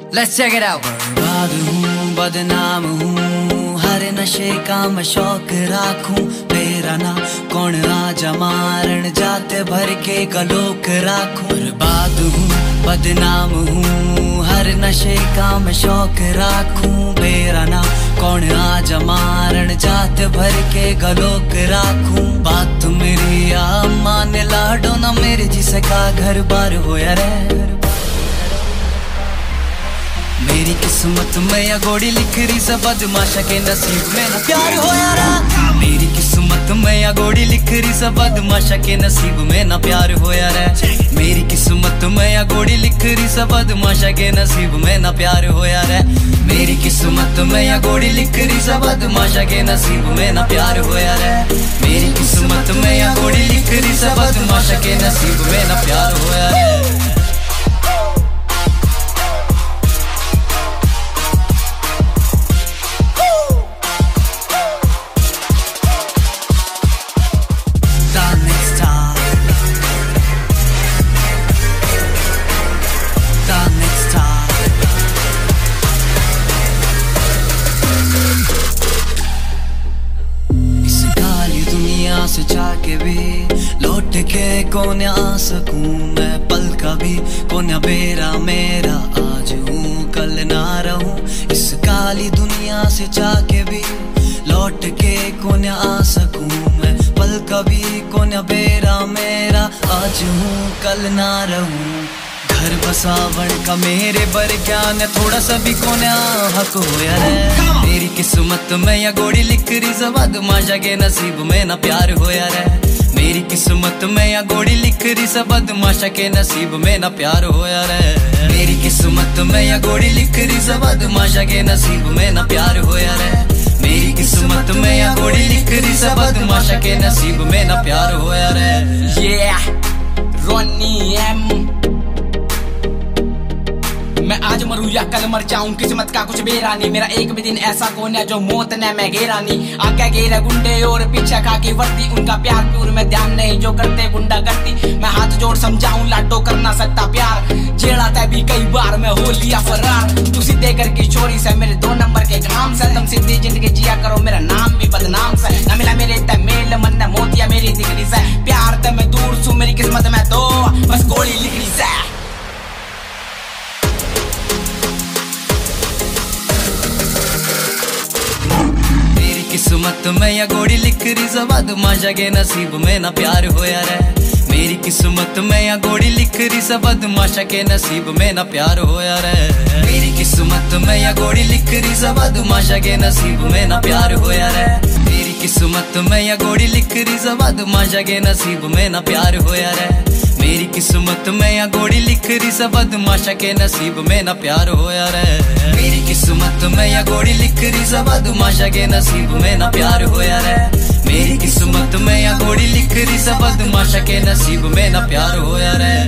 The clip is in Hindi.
Let's check it out. बर्बाद हूँ, बदनाम हूँ, हर नशे का मैं शौक राखूं। तेरा ना कौन आजा मारन जाते भर के गलोक राखूं। बर्बाद हूँ, बदनाम हूँ, हर नशे का मैं शौक राखूं। तेरा ना कौन आजा मारन जाते भर के गलोक राखूं। बात मेरी आ मान लाडो ना मेरे जिसे का घर बार होया रे। मेरी किस्मत में या गोड़ी लिख रही सब बदमाशा के नसीब में ना प्यार होया रे। मेरी किस्मत में या गोड़ी लिख रही सब बदमाशा के नसीब में ना प्यार होया रे। मेरी किस्मत में या गोड़ी लिख रही सब बदमाशा के नसीब में ना प्यार होया रे। मेरी किस्मत में या गोड़ी लिख रही सब बदमाशा के नसीब में ना प्यार होया रे। मेरी किस्मत में या गोड़ी लिख रही सब बदमाशा के नसीब में ना प्यार होया रे। से जाके भी लौट के कौन आ सकूं मैं, पल का भी कौन बेरा मेरा आज हूँ कल ना रहूं। इस काली दुनिया से जाके भी लौट के कौन आ सकूं मैं, पल का भी कौन बेरा मेरा आज हूँ कल ना रहूं। घर बसावन का मेरे बर ज्ञान थोड़ा सा भी कौन हक होया रे। मेरी किस्मत में या गोड़ी लिख रही सब बदमाशा के नसीब में ना प्यार होया रे। मेरी किस्मत में या गोड़ी लिख रही सब बदमाशा के नसीब में ना प्यार होया रे। मेरी किस्मत में या गोड़ी लिख रही सब बदमाशा के नसीब में ना प्यार होया रे। मेरी किस्मत में या गोड़ी लिख रही सब बदमाशा के नसीब में ना प्यार होया रे। Yeah, रोनी एम। मैं आज मरूं या कल मर जाऊं, किस्मत का कुछ बेरा नहीं। मेरा एक भी दिन ऐसा कौन है जो मौत ने मैं घेरा नहीं। आगे घेरे गुंडे और पीछे खाकी वर्दी, उनका प्यार प्यूर में ध्यान नहीं जो करते गुंडा गर्दी। मैं हाथ जोड़ समझाऊं लाडो कर ना सकता प्यार, जेड़ा तय भी कई बार मैं हो लिया फरार। तू सीधे घर की चोरी से मेरे 2 नंबर के काम से, तुम सीधी जिंदगी जिया करो मेरा नाम भी बदनाम से। ना मिला मेरे तय मेल मन ने मोतिया मेरी दिखरी से, प्यार ते मैं दूर सू मेरी किस्मत में तो बस गोली लिखरी से। किस्मत में या गोड़ी लिख रही सब बदमाशा के नसीब में ना प्यार होया रे। मेरी किस्मत में या गोड़ी लिख रही सब बदमाशा के नसीब में ना प्यार होया रे। मेरी किस्मत में या गोड़ी लिख रही सब बदमाशा के नसीब में ना प्यार होया रे। मेरी किस्मत में या गोड़ी लिख रही सब बदमाशा के नसीब में ना प्यार होया रे। मेरी किस्मत में या गोड़ी लिख रही सब बदमाशा के नसीब में ना प्यार होया रे। मेरी किस्मत में या गोड़ी लिख रही सब बदमाशा के नसीब में ना प्यार होया रे। मेरी किस्मत में या गोड़ी लिख रही सब बदमाशा के नसीब में ना प्यार होया रे।